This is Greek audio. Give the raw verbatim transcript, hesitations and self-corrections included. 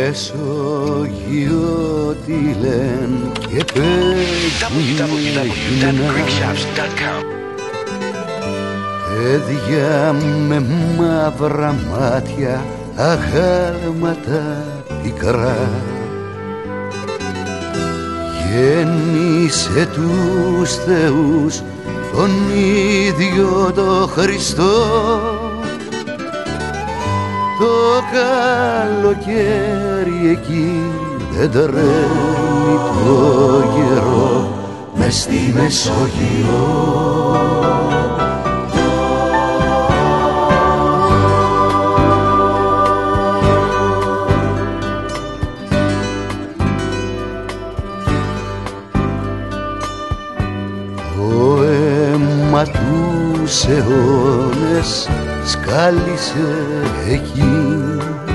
Μεσόγειο τι λένε και παίζουνε γυμνά παιδιά με μαύρα μάτια, αγάλματα πικρά. Γέννησε τους θεούς τον ίδιο το Χριστό. Το καλοκαίρι εκεί δεν τρέμει το γερό μες στη Μεσόγειο. Το αίμα τους αιώνες σκάλισε εκεί